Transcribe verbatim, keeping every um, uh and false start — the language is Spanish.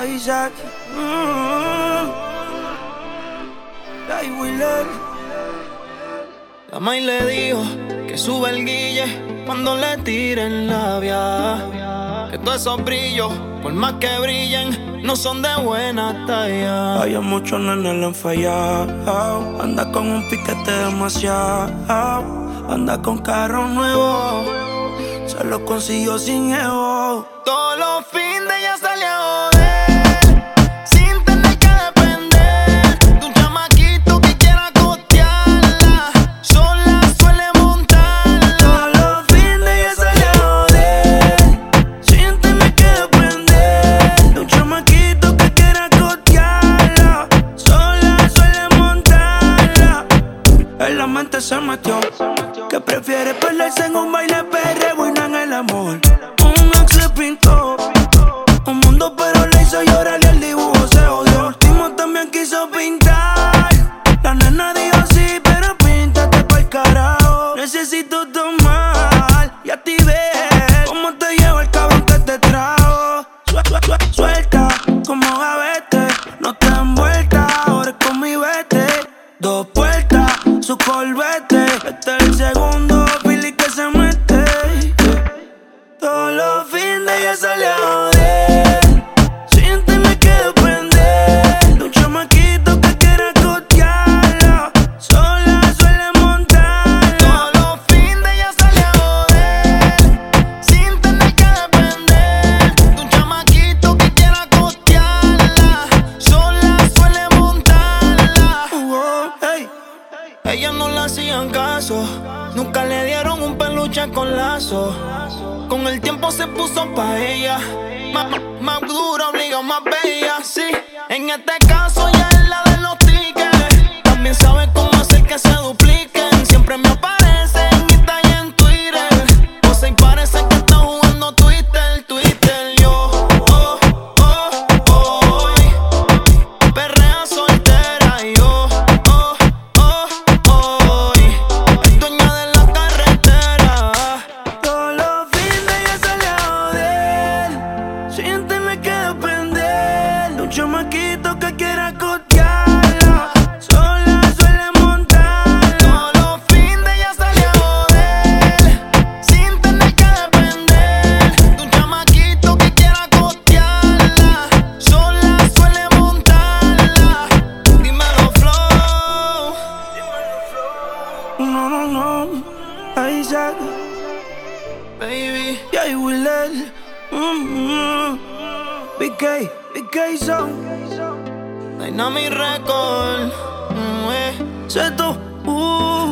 Isaac, mm, Guy Wheeler. La May le dijo que sube el guille cuando le tiren labia, que todos esos brillos, por más que brillen, no son de buena talla. Hay muchos nenes le han fallado. Anda con un piquete demasiado. Anda con carro nuevo, se lo consiguió sin ego. Todos los fines ya sale a joder, sin tener que depender de un chamaquito que quiera costearla. Sola suele montarla. Todos los fines ya sale a joder, sin tener que depender de un chamaquito que quiera costearla. Sola suele montarla. En la mente se metió que prefiere perderse en un baile perreo y no en el amor. Un ex le pintó un mundo pero le hizo llorar y el dibujo se odió. El último también quiso pintar. La nena dijo sí, pero píntate pa'l carajo. Necesito tomar y a ti ver cómo te llevo el cabrón que te trajo. Suelta como gavete, no te envuelta, ahora es con mi vete. Dos puertas, su Corvette. Este es el segundo Billy que se mete. Todos los fines ya sale a joder, sin tener que depender de un chamaquito que quiera costearla. Sola suele montar. Todos los fines ya sale a joder, sin tener que depender de un chamaquito que quiera costearla. Sola suele montarla. Uh, hey. Ella no le hacían caso, nunca le dieron un peluche con lazo. Con el tiempo se puso pa' ella, más, más dura, obliga, más bella, sí. En este caso ya es la de los tickets, también sabe cómo hacer que se dupliquen. Siempre me aparece en Insta y en Twitter, o sea, y parece que está jugando Twitter, Twitter. Yo, oh, oh, oh, oh, perrea soltera. Yo, oh, oh, oh, es dueña de la carretera. Todos los fines ya sale a joder, sin tener que depender de un chamaquito que quiera costearla. Sola suele montar. Todos los fines ya sale a joder, sin tener que depender de un chamaquito que quiera costearla. Sola suele montarla. Dímelo, Flow. No, no, no, Isaac, Baby, Guy Wheeler, mm-hmm. B K, B K Song, Dynamic Record. Mm, eh. Seto, uh.